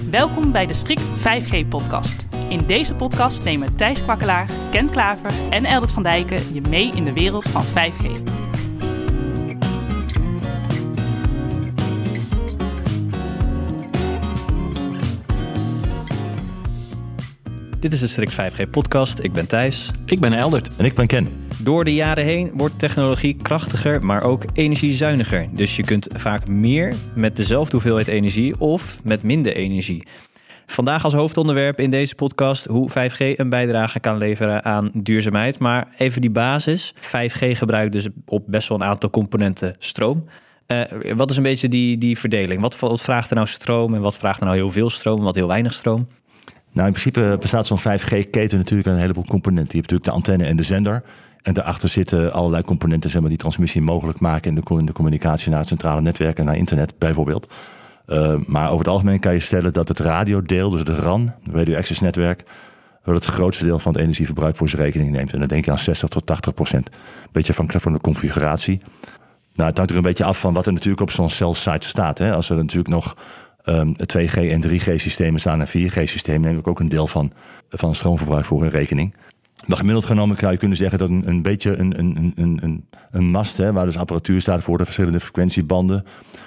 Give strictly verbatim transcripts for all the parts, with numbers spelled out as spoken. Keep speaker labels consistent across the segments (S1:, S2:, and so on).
S1: Welkom bij de Strict vijf G podcast. In deze podcast nemen Thijs Kwakkelaar, Ken Klaver en Eldert van Dijken je mee in de wereld van vijf G.
S2: Dit is de Strict vijf G podcast. Ik ben Thijs.
S3: Ik ben Eldert.
S4: En ik ben Ken.
S2: Door de jaren heen wordt technologie krachtiger, maar ook energiezuiniger. Dus je kunt vaak meer met dezelfde hoeveelheid energie of met minder energie. Vandaag als hoofdonderwerp in deze podcast hoe vijf G een bijdrage kan leveren aan duurzaamheid. Maar even die basis. vijf G gebruikt dus op best wel een aantal componenten stroom. Uh, wat is een beetje die, die verdeling? Wat, wat vraagt er nou stroom en wat vraagt er nou heel veel stroom en wat heel weinig stroom?
S4: Nou, in principe bestaat zo'n vijf G-keten natuurlijk uit een heleboel componenten. Je hebt natuurlijk de antenne en de zender. En daarachter zitten allerlei componenten zeg maar, die transmissie mogelijk maken in de, in de communicatie naar het centrale netwerk en naar internet bijvoorbeeld. Uh, maar over het algemeen kan je stellen dat het radiodeel, dus het R A N, Radio Access Netwerk, dat het grootste deel van het energieverbruik voor zijn rekening neemt. En dan denk je aan zestig tot tachtig procent. Beetje afhankelijk van de configuratie. Nou, het hangt er een beetje af van wat er natuurlijk op zo'n cell-site staat. Hè. Als er natuurlijk nog um, twee G en drie G systemen staan en vier G systemen, neem ik ook een deel van, van het stroomverbruik voor hun rekening. Maar gemiddeld genomen zou je kunnen zeggen dat een, een beetje een, een, een, een, een mast, hè, waar dus apparatuur staat voor de verschillende frequentiebanden,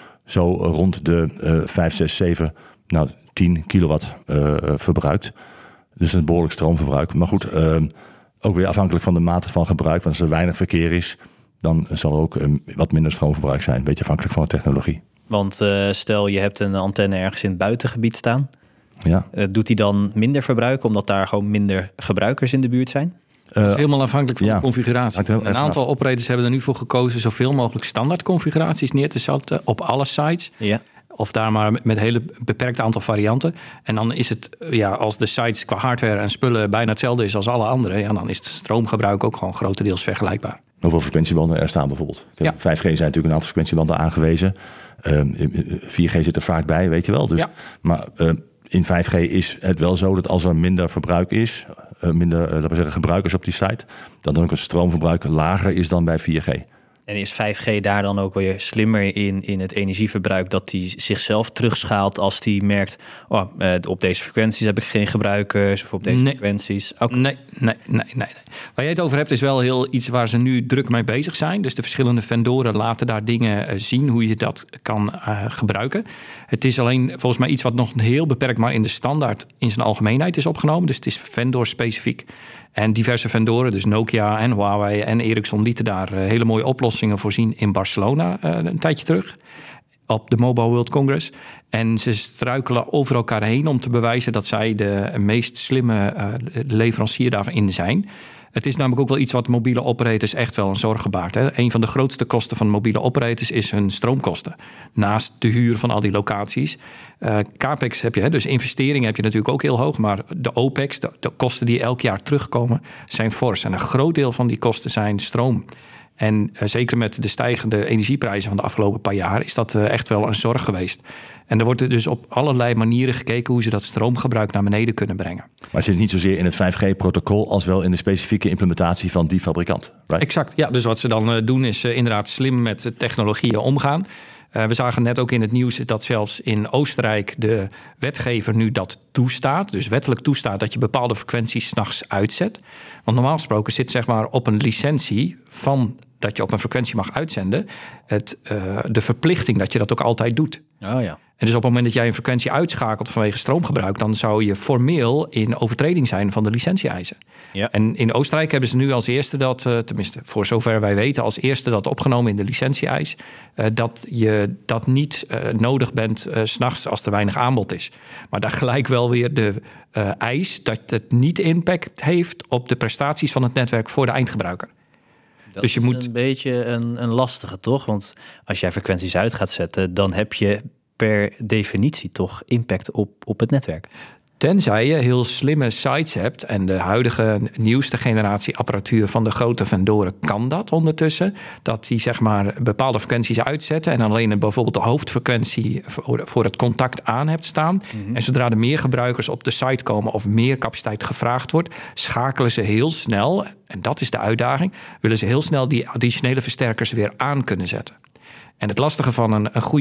S4: zo rond de uh, vijf, zes, zeven, nou tien kilowatt uh, verbruikt. Dus een behoorlijk stroomverbruik. Maar goed, uh, ook weer afhankelijk van de mate van gebruik. Want als er weinig verkeer is, dan zal er ook um, wat minder stroomverbruik zijn. Een beetje afhankelijk van de technologie.
S2: Want uh, stel je hebt een antenne ergens in het buitengebied staan.
S4: Ja.
S2: Uh, doet die dan minder verbruik omdat daar gewoon minder gebruikers in de buurt zijn?
S3: Dat is helemaal afhankelijk van
S4: ja,
S3: de configuratie. Een aantal operators hebben er nu voor gekozen zoveel mogelijk standaard configuraties neer te zetten op alle sites.
S2: Ja.
S3: Of daar maar met een hele beperkt aantal varianten. En dan is het, ja, als de sites qua hardware en spullen bijna hetzelfde is als alle andere, ja, dan is het stroomgebruik ook gewoon grotendeels vergelijkbaar.
S4: Hoeveel frequentiebanden er staan bijvoorbeeld.
S3: Ja.
S4: vijf G zijn natuurlijk een aantal frequentiebanden aangewezen. Um, vier G zit er vaak bij, weet je wel. Dus,
S3: ja.
S4: Maar uh, in vijf G is het wel zo dat als er minder verbruik is, uh, minder uh, laten we zeggen, gebruikers op die site, dan ook het stroomverbruik lager is dan bij vier G.
S2: En is vijf G daar dan ook weer slimmer in, in het energieverbruik, dat die zichzelf terugschaalt als die merkt, oh, uh, op deze frequenties heb ik geen gebruikers, of op deze
S3: nee.
S2: frequenties? Okay.
S3: Nee, nee, nee, nee. Waar jij het over hebt is wel heel iets waar ze nu druk mee bezig zijn. Dus de verschillende vendoren laten daar dingen uh, zien hoe je dat kan uh, gebruiken. Het is alleen volgens mij iets wat nog heel beperkt maar in de standaard in zijn algemeenheid is opgenomen. Dus het is vendor specifiek. En diverse vendoren, dus Nokia en Huawei en Ericsson, lieten daar uh, hele mooie oplossingen voorzien in Barcelona uh, een tijdje terug. Op de Mobile World Congress. En ze struikelen over elkaar heen om te bewijzen dat zij de meest slimme uh, leverancier daarin zijn. Het is namelijk ook wel iets wat mobiele operators echt wel een zorgen baart. Hè. Een van de grootste kosten van mobiele operators is hun stroomkosten. Naast de huur van al die locaties. Uh, Capex heb je, hè, dus investeringen heb je natuurlijk ook heel hoog. Maar de Opex, de, de kosten die elk jaar terugkomen, zijn fors. En een groot deel van die kosten zijn stroom. En uh, zeker met de stijgende energieprijzen van de afgelopen paar jaar is dat uh, echt wel een zorg geweest. En er wordt er dus op allerlei manieren gekeken hoe ze dat stroomgebruik naar beneden kunnen brengen.
S4: Maar het zit niet zozeer in het vijf G-protocol als wel in de specifieke implementatie van die fabrikant. Right?
S3: Exact, ja. Dus wat ze dan uh, doen is uh, inderdaad slim met technologieën omgaan. Uh, we zagen net ook in het nieuws dat zelfs in Oostenrijk de wetgever nu dat toestaat. Dus wettelijk toestaat dat je bepaalde frequenties 's nachts uitzet. Want normaal gesproken zit zeg maar op een licentie van dat je op een frequentie mag uitzenden het, uh, de verplichting dat je dat ook altijd doet.
S2: Oh ja.
S3: En dus op het moment dat jij een frequentie uitschakelt vanwege stroomgebruik, dan zou je formeel in overtreding zijn van de licentie-eisen.
S2: Ja.
S3: En in Oostenrijk hebben ze nu als eerste dat, uh, tenminste voor zover wij weten, als eerste dat opgenomen in de licentie-eis, uh, dat je dat niet uh, nodig bent uh, 's nachts als er weinig aanbod is. Maar daar gelijk wel weer de uh, eis dat het niet impact heeft op de prestaties van het netwerk voor de eindgebruiker.
S2: Dat
S3: dus je
S2: is
S3: moet
S2: een beetje een, een lastige, toch? Want als jij frequenties uit gaat zetten, dan heb je per definitie toch impact op, op het netwerk.
S3: Tenzij je heel slimme sites hebt en de huidige nieuwste generatie apparatuur van de grote vendoren kan dat ondertussen. Dat die zeg maar bepaalde frequenties uitzetten en alleen bijvoorbeeld de hoofdfrequentie voor, voor het contact aan hebt staan. Mm-hmm. En zodra er meer gebruikers op de site komen of meer capaciteit gevraagd wordt, schakelen ze heel snel, en dat is de uitdaging, willen ze heel snel die additionele versterkers weer aan kunnen zetten. En het lastige van een, een goede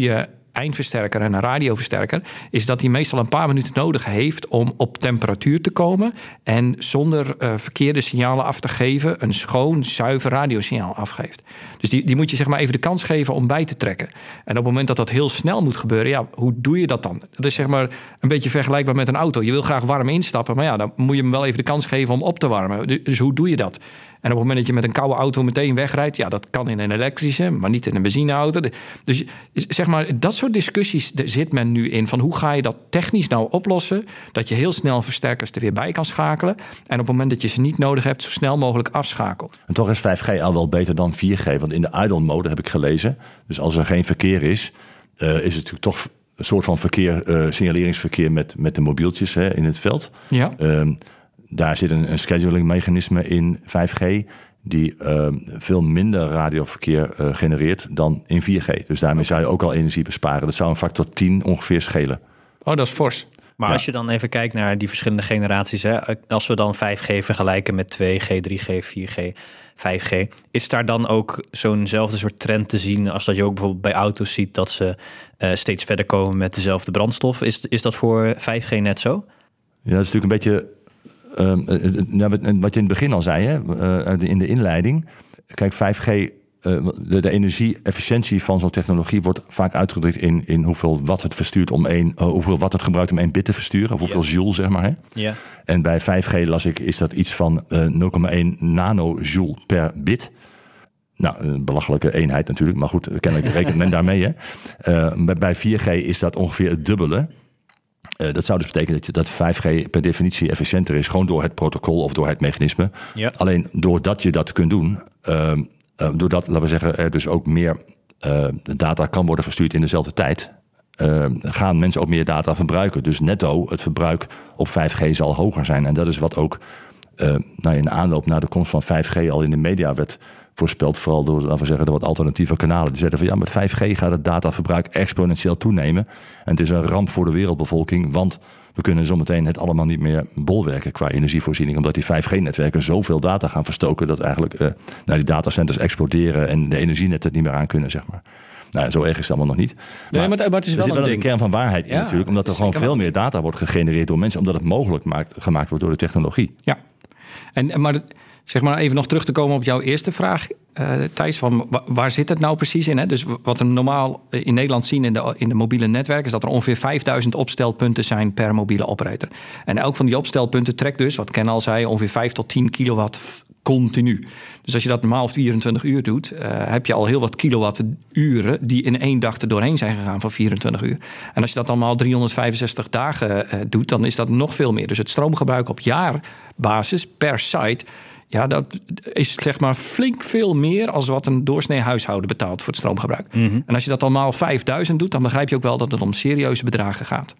S3: eindversterker en een radioversterker, is dat hij meestal een paar minuten nodig heeft om op temperatuur te komen en zonder uh, verkeerde signalen af te geven een schoon, zuiver radiosignaal afgeeft. Dus die, die moet je zeg maar even de kans geven om bij te trekken. En op het moment dat dat heel snel moet gebeuren, ja, hoe doe je dat dan? Dat is zeg maar een beetje vergelijkbaar met een auto. Je wil graag warm instappen, maar ja, dan moet je hem wel even de kans geven om op te warmen. Dus hoe doe je dat? En op het moment dat je met een koude auto meteen wegrijdt, ja, dat kan in een elektrische, maar niet in een benzineauto. Dus zeg maar, dat soort discussies zit men nu in. Van hoe ga je dat technisch nou oplossen, dat je heel snel versterkers er weer bij kan schakelen. En op het moment dat je ze niet nodig hebt, zo snel mogelijk afschakelt.
S4: En toch is vijf G al wel beter dan vier G. Want in de idle mode heb ik gelezen. Dus als er geen verkeer is, uh, is het natuurlijk toch een soort van verkeer, uh, signaleringsverkeer met, met de mobieltjes hè, in het veld.
S3: Ja.
S4: Um, Daar zit een, een schedulingmechanisme in vijf G die uh, veel minder radioverkeer uh, genereert dan in vier G. Dus daarmee zou je ook al energie besparen. Dat zou een factor tien ongeveer schelen.
S3: Oh, dat is fors.
S2: Maar
S4: ja.
S2: als je dan even kijkt naar die verschillende generaties, hè, als we dan vijf G vergelijken met twee G, drie G, vier G, vijf G, is daar dan ook zo'nzelfde soort trend te zien als dat je ook bijvoorbeeld bij auto's ziet dat ze uh, steeds verder komen met dezelfde brandstof? Is, is dat voor vijf G net zo?
S4: Ja, dat is natuurlijk een beetje Uh, wat je in het begin al zei, hè, uh, in de inleiding. Kijk, vijf G, uh, de, de energie-efficiëntie van zo'n technologie wordt vaak uitgedrukt in, in hoeveel watt het verstuurt om één, uh, hoeveel watt het gebruikt om één bit te versturen, of hoeveel ja. joule, zeg maar. Hè.
S2: Ja.
S4: En bij vijf G las ik, is dat iets van uh, nul komma één nanojoule per bit. Nou, een belachelijke eenheid natuurlijk, maar goed, kennelijk rekent men daarmee. Hè. Uh, bij, bij vier G is dat ongeveer het dubbele. Uh, dat zou dus betekenen dat, je, dat vijf G per definitie efficiënter is, gewoon door het protocol of door het mechanisme. Ja. Alleen doordat je dat kunt doen, uh, uh, doordat, laten we zeggen, er dus ook meer uh, data kan worden verstuurd in dezelfde tijd, uh, gaan mensen ook meer data verbruiken. Dus netto, het verbruik op vijf G zal hoger zijn. En dat is wat ook uh, nou, in aanloop naar de komst van vijf G al in de media werd voorspeld, vooral door, laten we zeggen, door wat alternatieve kanalen. Die zeiden van ja, met vijf G gaat het dataverbruik exponentieel toenemen. En het is een ramp voor de wereldbevolking, want we kunnen zometeen het allemaal niet meer bolwerken qua energievoorziening, omdat die vijf G-netwerken zoveel data gaan verstoken dat eigenlijk uh, nou, die datacenters exploderen en de energienetten het niet meer aan kunnen, zeg maar. Nou, zo erg is het allemaal nog niet. Maar,
S3: nee, maar, maar het is wel
S4: er zit wel een kern van waarheid in
S3: ja,
S4: natuurlijk, omdat er gewoon veel meer data wordt gegenereerd door mensen, omdat het mogelijk maakt, gemaakt wordt door de technologie.
S3: Ja, en maar zeg maar even nog terug te komen op jouw eerste vraag, uh, Thijs, van waar zit het nou precies in? Hè? Dus wat we normaal in Nederland zien in de, in de mobiele netwerken is dat er ongeveer vijfduizend opstelpunten zijn per mobiele operator. En elk van die opstelpunten trekt dus, wat Ken al zei, ongeveer vijf tot tien kilowatt continu. Dus als je dat normaal vierentwintig uur doet, uh, heb je al heel wat kilowatturen die in één dag er doorheen zijn gegaan van vierentwintig uur. En als je dat allemaal driehonderdvijfenzestig dagen uh, doet, dan is dat nog veel meer. Dus het stroomgebruik op jaarbasis per site, ja, dat is zeg maar flink veel meer als wat een doorsnee huishouden betaalt voor het stroomgebruik. Mm-hmm. En als je dat allemaal vijfduizend doet, dan begrijp je ook wel dat het om serieuze bedragen gaat.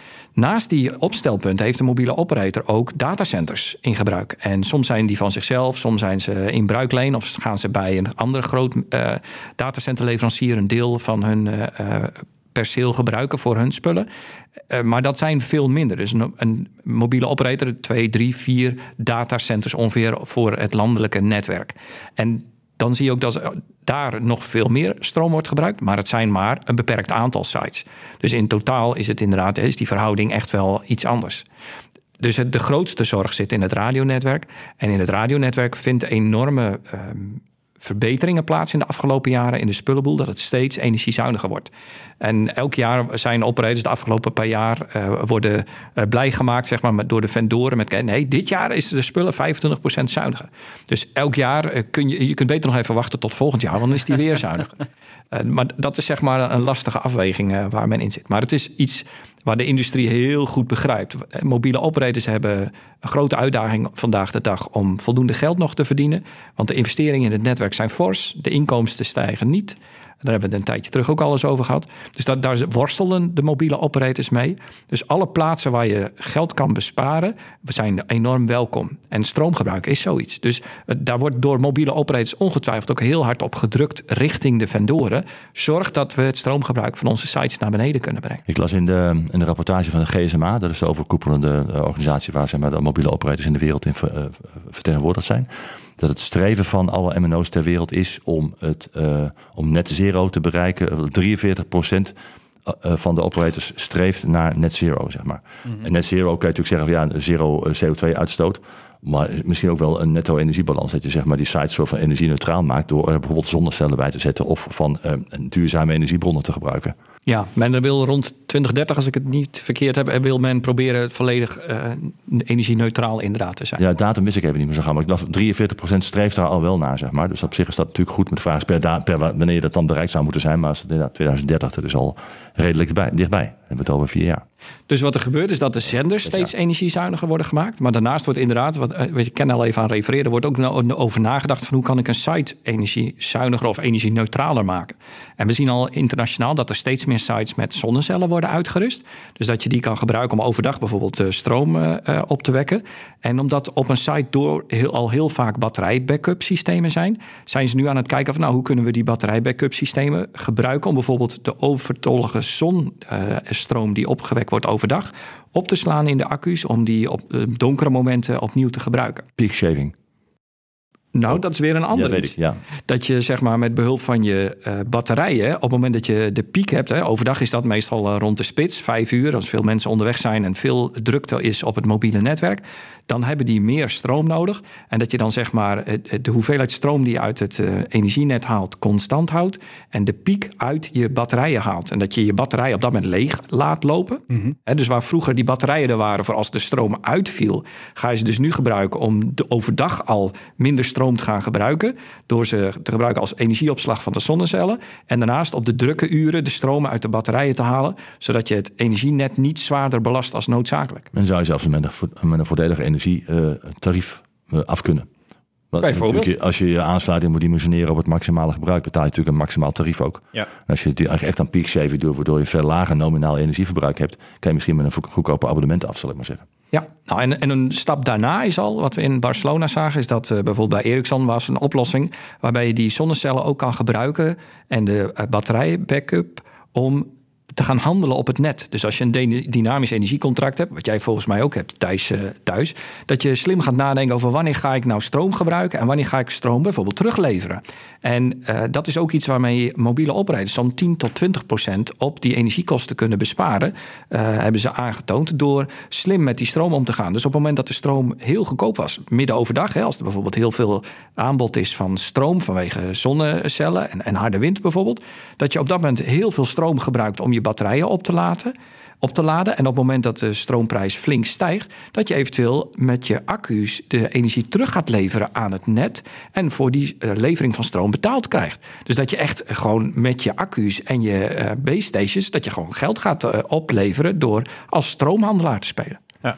S3: Naast die opstelpunten heeft de mobiele operator ook datacenters in gebruik. En soms zijn die van zichzelf, soms zijn ze in bruikleen of gaan ze bij een andere groot uh, datacenterleverancier een deel van hun uh, perceel gebruiken voor hun spullen. Uh, maar dat zijn veel minder. Dus een, een mobiele operator, twee, drie, vier datacenters ongeveer voor het landelijke netwerk. En dan zie je ook dat daar nog veel meer stroom wordt gebruikt, maar het zijn maar een beperkt aantal sites. Dus in totaal is het inderdaad, is die verhouding echt wel iets anders. Dus het, de grootste zorg zit in het radionetwerk. En in het radionetwerk vindt enorme um, verbeteringen plaats in de afgelopen jaren in de spullenboel, dat het steeds energiezuiniger wordt. En elk jaar zijn operators de afgelopen paar jaar uh, worden uh, blij gemaakt, zeg maar, door de vendoren met nee, dit jaar is de spullen vijfentwintig procent zuiniger. Dus elk jaar uh, kun je, je kunt beter nog even wachten tot volgend jaar, want dan is die weer zuiniger. Uh, maar dat is zeg maar een lastige afweging uh, waar men in zit. Maar het is iets waar de industrie heel goed begrijpt. Mobiele operators hebben een grote uitdaging vandaag de dag om voldoende geld nog te verdienen. Want de investeringen in het netwerk zijn fors. De inkomsten stijgen niet. Daar hebben we het een tijdje terug ook al eens over gehad. Dus dat, daar worstelen de mobiele operators mee. Dus alle plaatsen waar je geld kan besparen, we zijn enorm welkom. En stroomgebruik is zoiets. Dus daar wordt door mobiele operators ongetwijfeld ook heel hard op gedrukt richting de vendoren. Zorg dat we het stroomgebruik van onze sites naar beneden kunnen brengen.
S4: Ik las in de, in de rapportage van de G S M A, dat is de overkoepelende organisatie waar zeg maar, de mobiele operators in de wereld in ver, uh, vertegenwoordigd zijn, dat het streven van alle M N O's ter wereld is om, het, uh, om net zero te bereiken, drieënveertig procent uh, van de operators streeft naar net zero, zeg maar. Mm-hmm. En net zero kan je natuurlijk zeggen van ja, zero C O twee uitstoot. Maar misschien ook wel een netto energiebalans. Dat je zeg maar die sites soort van energie-neutraal maakt door er bijvoorbeeld zonnecellen bij te zetten of van uh, duurzame energiebronnen te gebruiken.
S3: Ja, men wil rond twintig dertig, als ik het niet verkeerd heb, wil men proberen volledig uh, energie-neutraal inderdaad te zijn.
S4: Ja, datum wist ik even niet meer zo gaan. Maar ik dacht drieënveertig procent streeft daar al wel naar, zeg maar. Dus op zich is dat natuurlijk goed. Met de vraag is per, da- per wanneer je dat dan bereikt zou moeten zijn. Maar als het inderdaad twintig dertig, dat is al redelijk dichtbij. dichtbij. Dan hebben we het over vier jaar.
S3: Dus wat er gebeurt is dat de zenders steeds energiezuiniger worden gemaakt. Maar daarnaast wordt inderdaad, wat, wat je Ken al even aan refereerde, wordt ook over nagedacht van hoe kan ik een site energiezuiniger of energie-neutraler maken. En we zien al internationaal dat er steeds meer sites met zonnecellen worden uitgerust. Dus dat je die kan gebruiken om overdag bijvoorbeeld stroom uh, op te wekken. En omdat op een site door heel, al heel vaak batterij-backup systemen zijn, zijn ze nu aan het kijken van nou, hoe kunnen we die batterij-backup systemen gebruiken om bijvoorbeeld de overtollige zonstroom uh, die opgewekt wordt overdag op te slaan in de accu's om die op uh, donkere momenten opnieuw te gebruiken.
S4: Peak shaving.
S3: Nou, dat is weer een ander
S4: ja,
S3: iets.
S4: Weet ik, ja.
S3: Dat je zeg maar met behulp van je uh, batterijen, op het moment dat je de piek hebt, hè, overdag is dat meestal uh, rond de spits, vijf uur, als veel mensen onderweg zijn en veel drukte is op het mobiele netwerk, dan hebben die meer stroom nodig. En dat je dan zeg maar de hoeveelheid stroom die je uit het uh, energienet haalt constant houdt en de piek uit je batterijen haalt. En dat je je batterijen op dat moment leeg laat lopen. Mm-hmm. He, dus waar vroeger die batterijen er waren voor als de stroom uitviel, ga je ze dus nu gebruiken om de overdag al minder stroom te gaan gebruiken, door ze te gebruiken als energieopslag van de zonnecellen. En daarnaast op de drukke uren de stroom uit de batterijen te halen, zodat je het energienet niet zwaarder belast als noodzakelijk.
S4: En zou je zelfs met een, met een voordelige energietarief uh, af kunnen.
S3: Bijvoorbeeld.
S4: Als je je aansluit en moet dimensioneren op het maximale gebruik, betaal je natuurlijk een maximaal tarief ook.
S2: Ja. En
S4: als je echt aan peak shaving doet, waardoor je veel lager nominaal energieverbruik hebt, kan je misschien met een goedkope abonnement af, zal ik maar zeggen.
S3: Ja, nou, en, en een stap daarna is al, wat we in Barcelona zagen, is dat uh, bijvoorbeeld bij Ericsson was een oplossing waarbij je die zonnecellen ook kan gebruiken en de uh, batterij-backup om te gaan handelen op het net. Dus als je een dynamisch energiecontract hebt, wat jij volgens mij ook hebt thuis, uh, thuis, dat je slim gaat nadenken over wanneer ga ik nou stroom gebruiken en wanneer ga ik stroom bijvoorbeeld terugleveren. En uh, dat is ook iets waarmee mobiele operators zo'n tien tot twintig procent op die energiekosten kunnen besparen, uh, hebben ze aangetoond door slim met die stroom om te gaan. Dus op het moment dat de stroom heel goedkoop was, midden overdag, hè, als er bijvoorbeeld heel veel aanbod is van stroom vanwege zonnecellen en, en harde wind bijvoorbeeld, dat je op dat moment heel veel stroom gebruikt om je batterijen op te laten, op te laden. En op het moment dat de stroomprijs flink stijgt, dat je eventueel met je accu's de energie terug gaat leveren aan het net en voor die uh, levering van stroom betaald krijgt. Dus dat je echt gewoon met je accu's en je uh, base stations, dat je gewoon geld gaat uh, opleveren door als stroomhandelaar te spelen.
S2: Ja.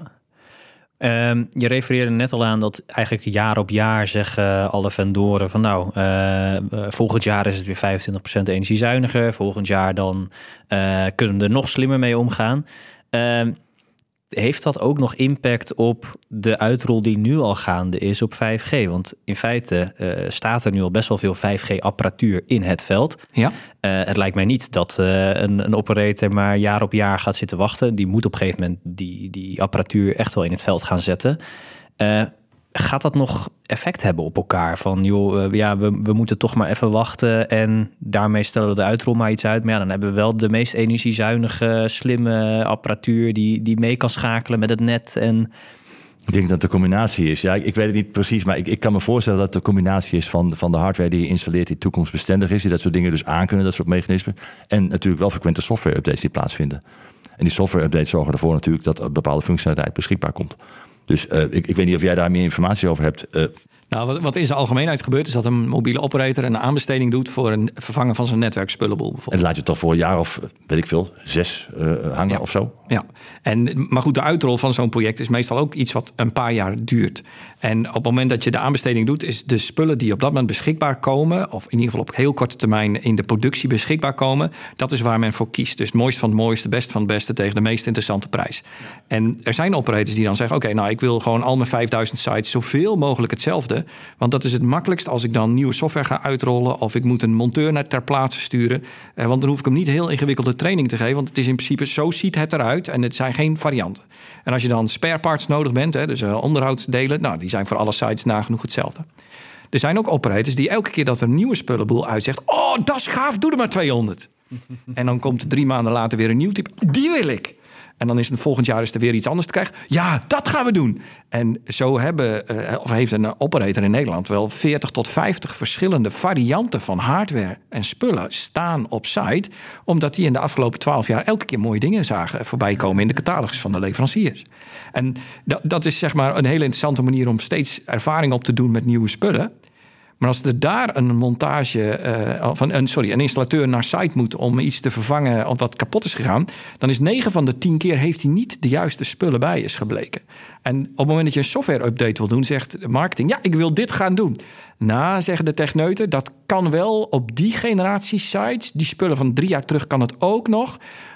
S2: Um, je refereerde net al aan dat eigenlijk jaar op jaar zeggen alle vendoren van nou, uh, volgend jaar is het weer vijfentwintig procent energiezuiniger. Volgend jaar dan uh, kunnen we er nog slimmer mee omgaan. Uh, heeft dat ook nog impact op de uitrol die nu al gaande is op vijf G? Want in feite uh, staat er nu al best wel veel vijf G-apparatuur in het veld.
S3: Ja.
S2: Uh, het lijkt mij niet dat uh, een, een operator maar jaar op jaar gaat zitten wachten. Die moet op een gegeven moment die, die apparatuur echt wel in het veld gaan zetten. Uh, gaat dat nog effect hebben op elkaar? Van joh, uh, ja, we, we moeten toch maar even wachten en daarmee stellen we de uitrol maar iets uit. Maar ja, dan hebben we wel de meest energiezuinige, slimme apparatuur die, die mee kan schakelen met het net en...
S4: Ik denk dat de combinatie is. Ja, ik, ik weet het niet precies, maar ik, ik kan me voorstellen dat de combinatie is van, van de hardware die je installeert die toekomstbestendig is, die dat soort dingen dus aankunnen, dat soort mechanismen. En natuurlijk wel frequente software-updates die plaatsvinden. En die software-updates zorgen ervoor natuurlijk dat bepaalde functionaliteit beschikbaar komt. Dus uh, ik, ik weet niet of jij daar meer informatie over hebt. Uh,
S3: Nou, wat, wat in zijn algemeenheid gebeurt is dat een mobiele operator een aanbesteding doet voor een vervangen van zijn netwerkspullenboel bijvoorbeeld.
S4: En dat laat je toch voor een jaar of, weet ik veel, zes uh, hangen
S3: ja.
S4: of zo?
S3: Ja, en, maar goed, de uitrol van zo'n project is meestal ook iets wat een paar jaar duurt. En op het moment dat je de aanbesteding doet, is de spullen die op dat moment beschikbaar komen, of in ieder geval op heel korte termijn in de productie beschikbaar komen, dat is waar men voor kiest. Dus het mooiste van het mooiste, beste van het beste tegen de meest interessante prijs. En er zijn operators die dan zeggen, oké, okay, nou ik wil gewoon al mijn vijfduizend sites zoveel mogelijk hetzelfde. Want dat is het makkelijkst als ik dan nieuwe software ga uitrollen of ik moet een monteur naar ter plaatse sturen. Eh, want dan hoef ik hem niet heel ingewikkelde training te geven, want het is in principe zo ziet het eruit en het zijn geen varianten. En als je dan spare parts nodig bent, hè, dus uh, onderhoudsdelen, nou, die zijn voor alle sites nagenoeg hetzelfde. Er zijn ook operators die elke keer dat er een nieuwe spullenboel uitzegt, oh, dat is gaaf, doe er maar tweehonderd. En dan komt drie maanden later weer een nieuw type. Die wil ik. En dan is het volgend jaar is er weer iets anders te krijgen. Ja, dat gaan we doen. En zo hebben, uh, of heeft een operator in Nederland wel veertig tot vijftig verschillende varianten van hardware en spullen staan op site. Omdat die in de afgelopen twaalf jaar elke keer mooie dingen zagen voorbij komen in de catalogus van de leveranciers. En dat, dat is zeg maar een hele interessante manier om steeds ervaring op te doen met nieuwe spullen. Maar als er daar een montage, uh, van een, sorry, een installateur naar site moet om iets te vervangen of wat kapot is gegaan, dan is negen van de tien keer heeft hij niet de juiste spullen bij, is gebleken. En op het moment dat je een software-update wil doen, zegt de marketing, ja, ik wil dit gaan doen. Nou, zeggen de techneuten, dat kan wel op die generatie sites. Die spullen van drie jaar terug kan het ook nog.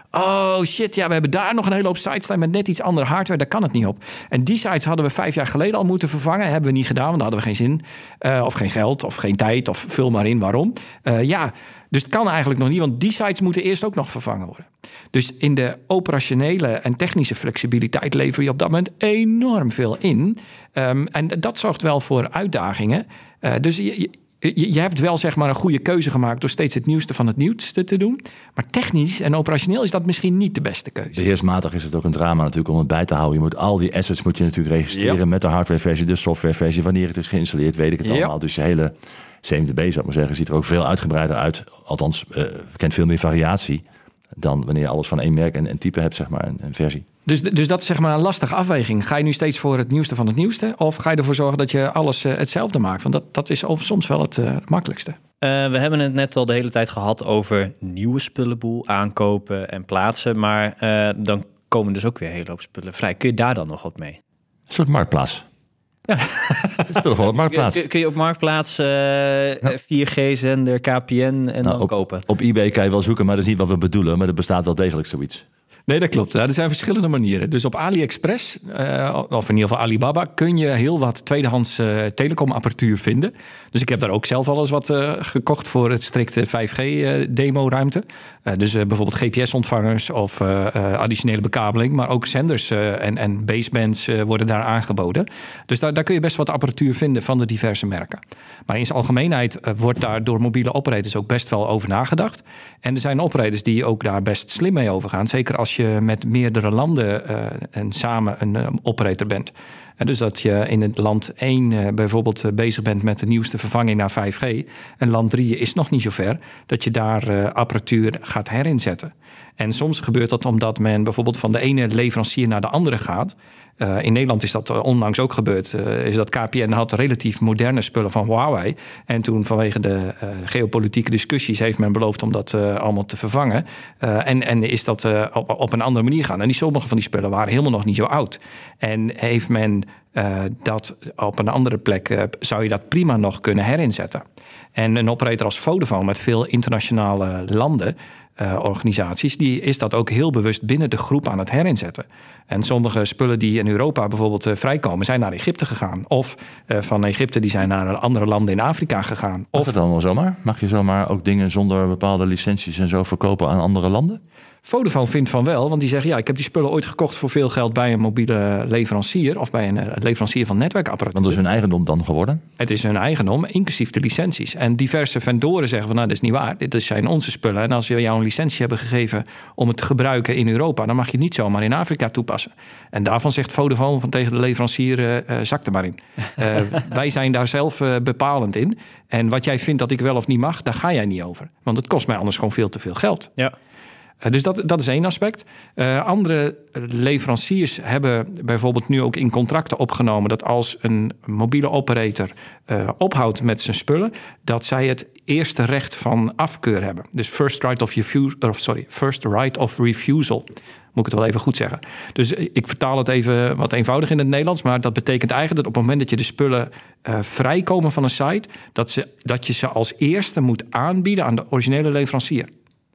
S3: Oh shit, ja, we hebben daar nog een hele hoop sites staan met net iets andere hardware. Daar kan het niet op. En die sites hadden we vijf jaar geleden al moeten vervangen. Hebben we niet gedaan, want daar hadden we geen zin. Uh, of geen geld, of geen tijd, of vul maar in waarom. Uh, ja, dus het kan eigenlijk nog niet, want die sites moeten eerst ook nog vervangen worden. Dus in de operationele en technische flexibiliteit lever je op dat moment enorm veel in. Um, en dat zorgt wel voor uitdagingen. Uh, dus je... je Je, je hebt wel zeg maar een goede keuze gemaakt door steeds het nieuwste van het nieuwste te doen. Maar technisch en operationeel is dat misschien niet de beste keuze.
S4: Beheersmatig is het ook een drama natuurlijk om het bij te houden. Je moet al die assets moet je natuurlijk registreren
S3: yep.
S4: met de hardwareversie, de softwareversie. Wanneer het is geïnstalleerd, weet ik het yep. allemaal. Dus je hele C M D B, zou ik maar zeggen, ziet er ook veel uitgebreider uit. Althans, uh, kent veel meer variatie dan wanneer je alles van één merk en, en type hebt, zeg maar, een, een versie.
S3: Dus, dus dat is zeg maar een lastige afweging. Ga je nu steeds voor het nieuwste van het nieuwste? Of ga je ervoor zorgen dat je alles uh, hetzelfde maakt? Want dat, dat is soms wel het uh, makkelijkste.
S2: Uh, we hebben het net al de hele tijd gehad over nieuwe spullenboel aankopen en plaatsen. Maar uh, dan komen dus ook weer een hele hoop spullen vrij. Kun je daar dan nog wat mee?
S4: Een soort marktplaats. Ja, dat is toch wel op Marktplaats.
S2: Kun, kun je op Marktplaats uh, ja. vier G-zender, K P N en nou, dan
S4: op,
S2: kopen?
S4: Op eBay kan je wel zoeken, maar dat is niet wat we bedoelen. Maar er bestaat wel degelijk zoiets.
S3: Nee, dat klopt. Er zijn verschillende manieren. Dus op AliExpress, uh, of in ieder geval Alibaba, kun je heel wat tweedehands uh, telecomapparatuur vinden. Dus ik heb daar ook zelf al eens wat uh, gekocht voor het strikte vijf G-demo-ruimte. Uh, dus uh, bijvoorbeeld G P S-ontvangers of uh, uh, additionele bekabeling. Maar ook zenders uh, en, en basebands uh, worden daar aangeboden. Dus daar, daar kun je best wat apparatuur vinden van de diverse merken. Maar in zijn algemeenheid uh, wordt daar door mobiele operators ook best wel over nagedacht. En er zijn operators die ook daar best slim mee overgaan. Zeker als je met meerdere landen uh, en samen een uh, operator bent. En dus dat je in het land één uh, bijvoorbeeld uh, bezig bent met de nieuwste vervanging naar vijf G. En land drie is nog niet zo ver dat je daar uh, apparatuur gaat herinzetten. En soms gebeurt dat omdat men bijvoorbeeld van de ene leverancier naar de andere gaat. Uh, in Nederland is dat onlangs ook gebeurd. Uh, is dat K P N had relatief moderne spullen van Huawei. En toen vanwege de uh, geopolitieke discussies heeft men beloofd om dat uh, allemaal te vervangen. Uh, en, en is dat uh, op, op een andere manier gaan. En die sommige van die spullen waren helemaal nog niet zo oud. En heeft men uh, dat op een andere plek, uh, zou je dat prima nog kunnen herinzetten. En een operator als Vodafone met veel internationale landen, Uh, organisaties, die is dat ook heel bewust binnen de groep aan het herinzetten. En sommige spullen die in Europa bijvoorbeeld uh, vrijkomen, zijn naar Egypte gegaan. Of uh, van Egypte die zijn naar andere landen in Afrika gegaan.
S4: Mag
S3: of
S4: het dan wel zomaar? Mag je zomaar ook dingen zonder bepaalde licenties en zo verkopen aan andere landen?
S3: Vodafone vindt van wel, want die zeggen, ja, ik heb die spullen ooit gekocht voor veel geld bij een mobiele leverancier of bij een leverancier van netwerkapparatuur.
S4: Want dat is hun eigendom dan geworden?
S3: Het is hun eigendom, inclusief de licenties. En diverse vendoren zeggen van, nou, dat is niet waar. Dit zijn onze spullen. En als we jou een licentie hebben gegeven om het te gebruiken in Europa, dan mag je het niet zomaar in Afrika toepassen. En daarvan zegt Vodafone van tegen de leverancier, uh, uh, zak er maar in. Uh, wij zijn daar zelf uh, bepalend in. En wat jij vindt dat ik wel of niet mag, daar ga jij niet over. Want het kost mij anders gewoon veel te veel geld.
S2: Ja.
S3: Dus dat, dat is één aspect. Uh, andere leveranciers hebben bijvoorbeeld nu ook in contracten opgenomen dat als een mobiele operator uh, ophoudt met zijn spullen, dat zij het eerste recht van afkeur hebben. Dus first right of refusal, of sorry, first right of refusal. Moet ik het wel even goed zeggen. Dus ik vertaal het even wat eenvoudig in het Nederlands, maar dat betekent eigenlijk dat op het moment dat je de spullen uh, vrijkomen van een site, dat, ze, dat je ze als eerste moet aanbieden aan de originele leverancier.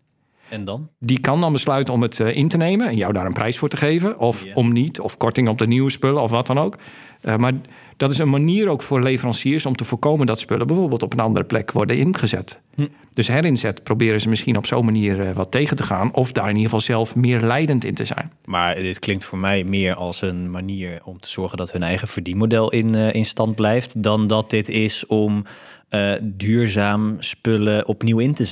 S2: En dan?
S3: Die kan dan besluiten om het uh, in te nemen en jou daar een prijs voor te geven. Of yeah. om niet, of korting op de nieuwe spullen of wat dan ook. Uh, maar dat is een manier ook voor leveranciers om te voorkomen dat spullen bijvoorbeeld op een andere plek worden ingezet. Hm. Dus herinzet proberen ze misschien op zo'n manier uh, wat tegen te gaan. Of daar in ieder geval zelf meer leidend in te zijn.
S2: Maar dit klinkt voor mij meer als een manier om te zorgen dat hun eigen verdienmodel in, uh, in stand blijft. Dan dat dit is om uh, duurzaam spullen opnieuw in te zetten.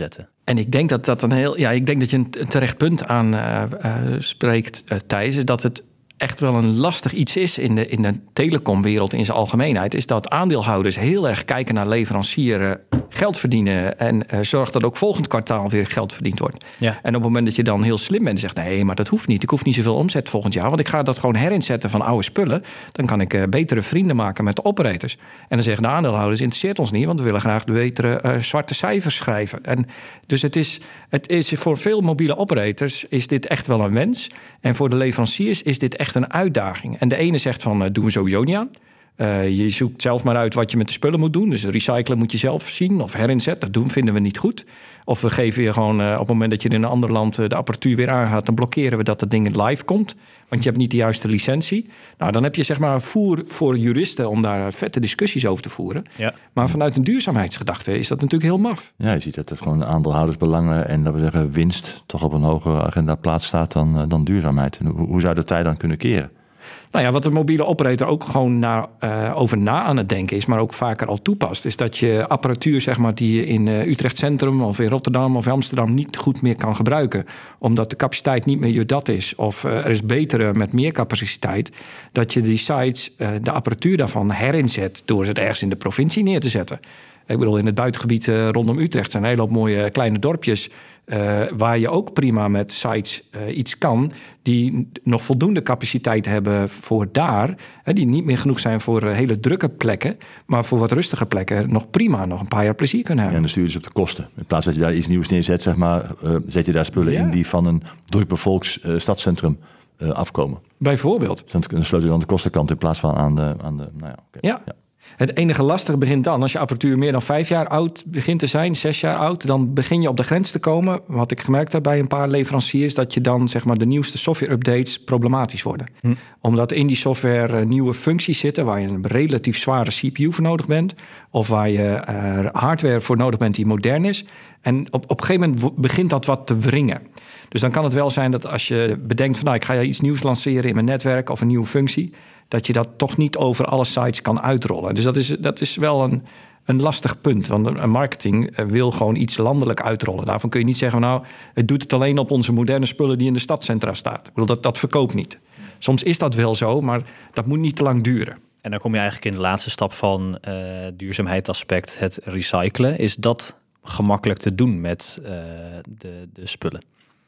S3: En ik denk dat dat een heel, ja, ik denk dat je een terecht punt aan uh, uh, spreekt, uh, Thijs, is dat het echt wel een lastig iets is in de, in de telecomwereld in zijn algemeenheid, is dat aandeelhouders heel erg kijken naar leverancieren, geld verdienen en uh, zorgt dat ook volgend kwartaal weer geld verdiend wordt. Ja. En op het moment dat je dan heel slim bent en zegt, nee, maar dat hoeft niet. Ik hoef niet zoveel omzet volgend jaar, want ik ga dat gewoon herinzetten van oude spullen. Dan kan ik uh, betere vrienden maken met de operators. En dan zeggen de aandeelhouders, interesseert ons niet, want we willen graag de betere uh, zwarte cijfers schrijven. En dus het is, het is voor veel mobiele operators is dit echt wel een wens. En voor de leveranciers is dit echt een uitdaging. En de ene zegt van, uh, doen we sowieso niet aan. Uh, je zoekt zelf maar uit wat je met de spullen moet doen. Dus recyclen moet je zelf zien of herinzet. Dat doen vinden we niet goed. Of we geven je gewoon uh, op het moment dat je in een ander land uh, de apparatuur weer aangaat, dan blokkeren we dat dat ding live komt. Want je hebt niet de juiste licentie. Nou, dan heb je zeg maar voer voor juristen om daar vette discussies over te voeren. Ja. Maar vanuit een duurzaamheidsgedachte is dat natuurlijk heel maf.
S4: Ja, je ziet dat er gewoon aandeelhoudersbelangen en dat we zeggen winst toch op een hogere agenda plaats staat dan, dan duurzaamheid. En hoe, hoe zou de tijd dan kunnen keren?
S3: Nou ja, wat de mobiele operator ook gewoon naar, uh, over na aan het denken is, maar ook vaker al toepast, is dat je apparatuur, zeg maar, die je in uh, Utrecht Centrum of in Rotterdam of Amsterdam niet goed meer kan gebruiken, omdat de capaciteit niet meer je dat is, of uh, er is betere met meer capaciteit, dat je die sites, uh, de apparatuur daarvan herinzet door het ergens in de provincie neer te zetten. Ik bedoel, in het buitengebied uh, rondom Utrecht zijn een hele hoop mooie kleine dorpjes, Uh, waar je ook prima met sites uh, iets kan die nog voldoende capaciteit hebben voor daar, hè, die niet meer genoeg zijn voor uh, hele drukke plekken, maar voor wat rustige plekken nog prima nog een paar jaar plezier kunnen hebben.
S4: Ja, en dan stuur je dus op de kosten. In plaats dat je daar iets nieuws neerzet, zeg maar, uh, zet je daar spullen ja. in die van een druk bevolkt uh, stadscentrum uh, afkomen.
S3: Bijvoorbeeld.
S4: Dus dan sleutel je aan de kostenkant in plaats van aan de... Aan de nou ja, okay.
S3: ja. ja. Het enige lastige begint dan, als je apparatuur meer dan vijf jaar oud begint te zijn, zes jaar oud, dan begin je op de grens te komen. Wat ik gemerkt heb bij een paar leveranciers, dat je dan zeg maar de nieuwste software-updates problematisch worden. Hm. Omdat in die software nieuwe functies zitten waar je een relatief zware C P U voor nodig bent, of waar je uh, hardware voor nodig bent die modern is. En op, op een gegeven moment begint dat wat te wringen. Dus dan kan het wel zijn dat als je bedenkt van, nou, ik ga iets nieuws lanceren in mijn netwerk of een nieuwe functie, dat je dat toch niet over alle sites kan uitrollen. Dus dat is, dat is wel een, een lastig punt. Want een marketing wil gewoon iets landelijk uitrollen. Daarvan kun je niet zeggen, nou, het doet het alleen op onze moderne spullen die in de stadcentra staan. Ik bedoel, dat, dat verkoopt niet. Soms is dat wel zo, maar dat moet niet te lang duren.
S2: En dan kom je eigenlijk in de laatste stap van uh, duurzaamheidsaspect, het recyclen. Is dat gemakkelijk te doen met uh, de, de spullen?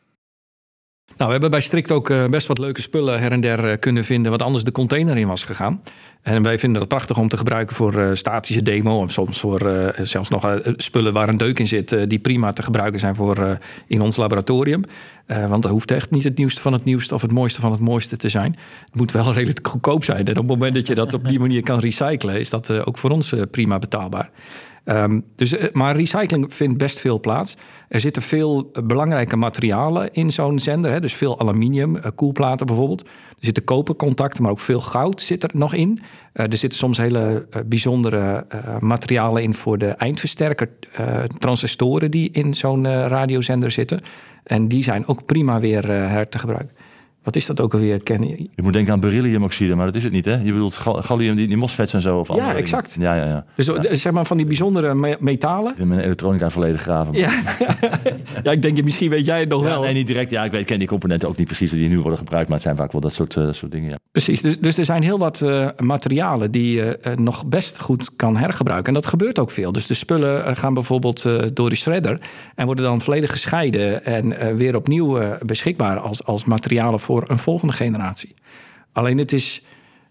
S3: Nou, we hebben bij Strict ook uh, best wat leuke spullen her en der uh, kunnen vinden, wat anders de container in was gegaan. En wij vinden dat prachtig om te gebruiken voor uh, statische demo, of soms voor uh, zelfs nog uh, spullen waar een deuk in zit, uh, die prima te gebruiken zijn voor uh, in ons laboratorium. Uh, want dat hoeft echt niet het nieuwste van het nieuwste of het mooiste van het mooiste te zijn. Het moet wel redelijk goedkoop zijn. En op het moment dat je dat op die manier kan recyclen, is dat uh, ook voor ons uh, prima betaalbaar. Um, dus, maar recycling vindt best veel plaats. Er zitten veel belangrijke materialen in zo'n zender. Hè? Dus veel aluminium, uh, koelplaten bijvoorbeeld. Er zitten kopercontacten, maar ook veel goud zit er nog in. Uh, er zitten soms hele uh, bijzondere uh, materialen in voor de eindversterker uh, transistoren die in zo'n uh, radiozender zitten. En die zijn ook prima weer uh, her te gebruiken. Wat is dat ook alweer, Kenny?
S4: Je moet denken aan berylliumoxide, maar dat is het niet, hè? Je bedoelt gallium, die, die MOSFETs en zo? Of
S3: ja, exact.
S4: Ja, ja, ja.
S3: Dus
S4: ja.
S3: zeg maar van die bijzondere me- metalen.
S4: In mijn elektronica volledig graven.
S3: Ja. ja, ik denk, misschien weet jij het nog
S4: ja,
S3: wel.
S4: Nee, niet direct. Ja, ik weet, ken die componenten ook niet precies die nu worden gebruikt, maar het zijn vaak wel dat soort, uh, soort dingen, ja.
S3: Precies, dus, dus er zijn heel wat uh, materialen die je uh, nog best goed kan hergebruiken. En dat gebeurt ook veel. Dus de spullen uh, gaan bijvoorbeeld uh, door de shredder en worden dan volledig gescheiden en uh, weer opnieuw uh, beschikbaar als, als materialen voor een volgende generatie. Alleen het is,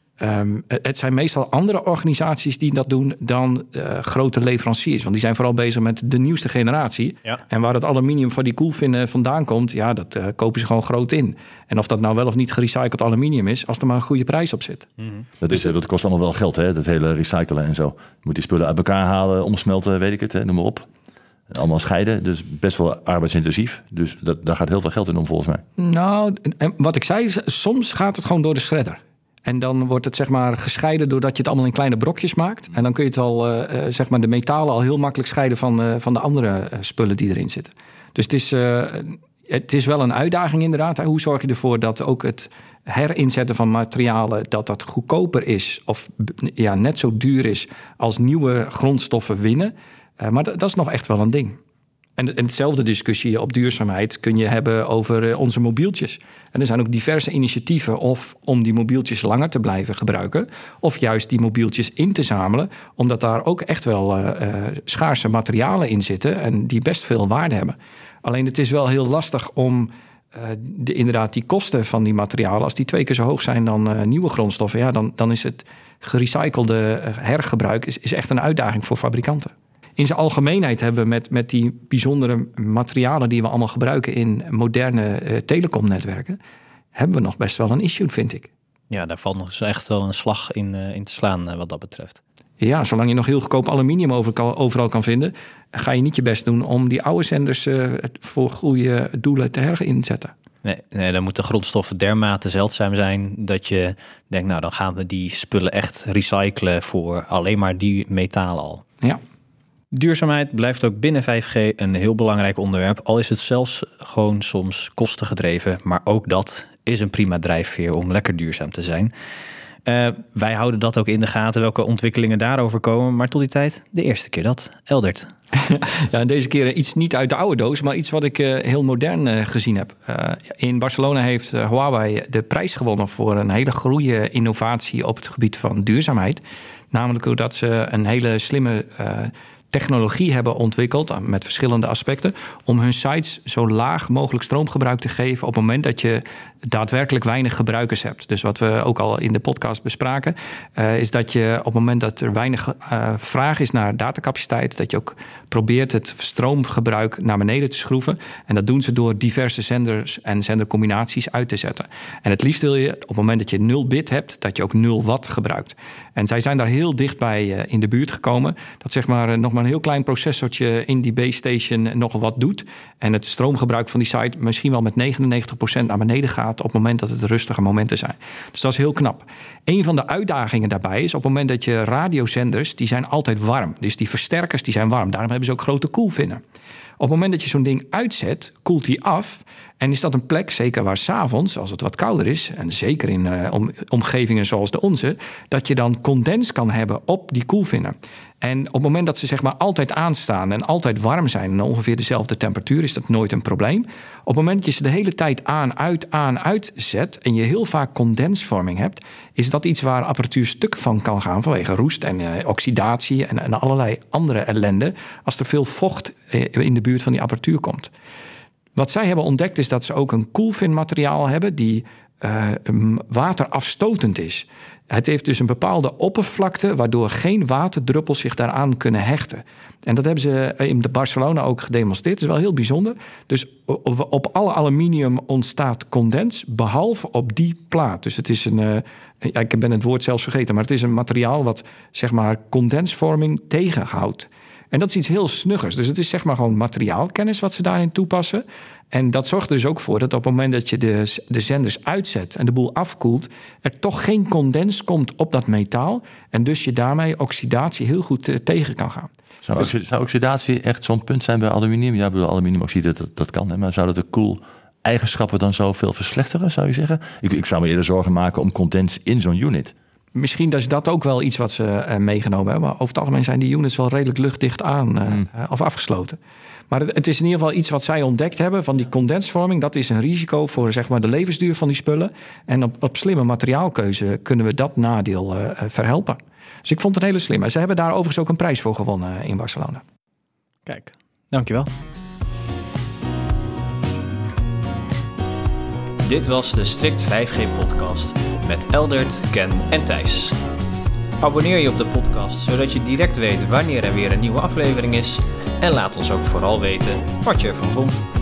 S3: um, het zijn meestal andere organisaties die dat doen dan uh, grote leveranciers. Want die zijn vooral bezig met de nieuwste generatie. Ja. En waar het aluminium van die koelvinnen vandaan komt, ja, dat uh, kopen ze gewoon groot in. En of dat nou wel of niet gerecycled aluminium is, als er maar een goede prijs op zit.
S4: Mm-hmm. Dat, is, dat kost allemaal wel geld, hè? Dat hele recyclen en zo. Je moet die spullen uit elkaar halen, omsmelten, weet ik het, hè? Noem maar op. Allemaal scheiden, dus best wel arbeidsintensief. Dus dat, daar gaat heel veel geld in om, volgens mij.
S3: Nou, en wat ik zei, soms gaat het gewoon door de shredder. En dan wordt het zeg maar gescheiden doordat je het allemaal in kleine brokjes maakt. En dan kun je het al, uh, zeg maar de metalen al heel makkelijk scheiden van, uh, van de andere uh, spullen die erin zitten. Dus het is, uh, het is wel een uitdaging inderdaad. Hè? Hoe zorg je ervoor dat ook het herinzetten van materialen, dat dat goedkoper is of ja, net zo duur is als nieuwe grondstoffen winnen. Uh, maar dat, dat is nog echt wel een ding. En, en hetzelfde discussie op duurzaamheid kun je hebben over uh, onze mobieltjes. En er zijn ook diverse initiatieven of om die mobieltjes langer te blijven gebruiken, of juist die mobieltjes in te zamelen, omdat daar ook echt wel uh, uh, schaarse materialen in zitten en die best veel waarde hebben. Alleen het is wel heel lastig om uh, de, inderdaad die kosten van die materialen, als die twee keer zo hoog zijn dan uh, nieuwe grondstoffen, ja, dan, dan is het gerecyclede hergebruik is, is echt een uitdaging voor fabrikanten. In zijn algemeenheid hebben we met, met die bijzondere materialen die we allemaal gebruiken in moderne uh, telecomnetwerken, hebben we nog best wel een issue, vind ik.
S2: Ja, daar valt nog eens echt wel een slag in, uh, in te slaan uh, wat dat betreft.
S3: Ja, zolang je nog heel goedkoop aluminium over, overal kan vinden, ga je niet je best doen om die oude zenders uh, voor goede doelen te herinzetten.
S2: Nee, nee, dan moeten grondstoffen dermate zeldzaam zijn dat je denkt, nou dan gaan we die spullen echt recyclen voor alleen maar die metalen al.
S3: Ja.
S2: Duurzaamheid blijft ook binnen vijf G een heel belangrijk onderwerp, al is het zelfs gewoon soms kostengedreven, maar ook dat is een prima drijfveer om lekker duurzaam te zijn. Uh, wij houden dat ook in de gaten, welke ontwikkelingen daarover komen, maar tot die tijd de eerste keer dat. Eldert.
S3: Ja, en deze keer iets niet uit de oude doos, maar iets wat ik uh, heel modern uh, gezien heb. Uh, in Barcelona heeft uh, Huawei de prijs gewonnen voor een hele goede innovatie op het gebied van duurzaamheid. Namelijk doordat ze een hele slimme uh, technologie hebben ontwikkeld met verschillende aspecten om hun sites zo laag mogelijk stroomgebruik te geven op het moment dat je daadwerkelijk weinig gebruikers hebt. Dus wat we ook al in de podcast bespraken, uh, is dat je op het moment dat er weinig uh, vraag is naar datacapaciteit, dat je ook probeert het stroomgebruik naar beneden te schroeven. En dat doen ze door diverse zenders en zendercombinaties uit te zetten. En het liefst wil je op het moment dat je nul bit hebt, dat je ook nul watt gebruikt. En zij zijn daar heel dichtbij uh, in de buurt gekomen. Dat zeg maar uh, nog maar een heel klein processortje in die base station nog wat doet. En het stroomgebruik van die site misschien wel met negenennegentig procent naar beneden gaat op het moment dat het rustige momenten zijn. Dus dat is heel knap. Een van de uitdagingen daarbij is op het moment dat je radiozenders, die zijn altijd warm. Dus die versterkers die zijn warm. Daarom hebben ze ook grote koelvinnen. Op het moment dat je zo'n ding uitzet, koelt die af. En is dat een plek, zeker waar 's avonds, als het wat kouder is, en zeker in uh, om, omgevingen zoals de onze, dat je dan condens kan hebben op die koelvinnen. En op het moment dat ze zeg maar altijd aanstaan en altijd warm zijn en ongeveer dezelfde temperatuur, is dat nooit een probleem. Op het moment dat je ze de hele tijd aan, uit, aan, uit zet en je heel vaak condensvorming hebt, is dat iets waar apparatuur stuk van kan gaan vanwege roest en uh, oxidatie en, en allerlei andere ellende als er veel vocht uh, in de buurt van die apparatuur komt. Wat zij hebben ontdekt is dat ze ook een koelfinmateriaal hebben die uh, waterafstotend is. Het heeft dus een bepaalde oppervlakte waardoor geen waterdruppels zich daaraan kunnen hechten. En dat hebben ze in Barcelona ook gedemonstreerd. Dat is wel heel bijzonder. Dus op, op alle aluminium ontstaat condens, behalve op die plaat. Dus het is een, uh, ja, ik ben het woord zelfs vergeten, maar het is een materiaal wat zeg maar condensvorming tegenhoudt. En dat is iets heel snuggers. Dus het is zeg maar gewoon materiaalkennis wat ze daarin toepassen. En dat zorgt er dus ook voor dat op het moment dat je de, de zenders uitzet en de boel afkoelt, er toch geen condens komt op dat metaal. En dus je daarmee oxidatie heel goed uh, tegen kan gaan.
S4: Zou, dus, zou oxidatie echt zo'n punt zijn bij aluminium? Ja, bij aluminiumoxide, dat, dat kan. Hè, maar zou dat de koeleigenschappen dan zoveel verslechteren, zou je zeggen? Ik, ik zou me eerder zorgen maken om condens in zo'n unit.
S3: Misschien is dat ook wel iets wat ze uh, meegenomen hebben. Maar over het algemeen zijn die units wel redelijk luchtdicht aan uh, mm. uh, of afgesloten. Maar het, het is in ieder geval iets wat zij ontdekt hebben van die condensvorming. Dat is een risico voor zeg maar, de levensduur van die spullen. En op, op slimme materiaalkeuze kunnen we dat nadeel uh, verhelpen. Dus ik vond het een hele slimme. Ze hebben daar overigens ook een prijs voor gewonnen in Barcelona.
S2: Kijk, dankjewel. Dit was de Strict vijf G podcast met Eldert, Ken en Thijs. Abonneer je op de podcast, zodat je direct weet wanneer er weer een nieuwe aflevering is. En laat ons ook vooral weten wat je ervan vond.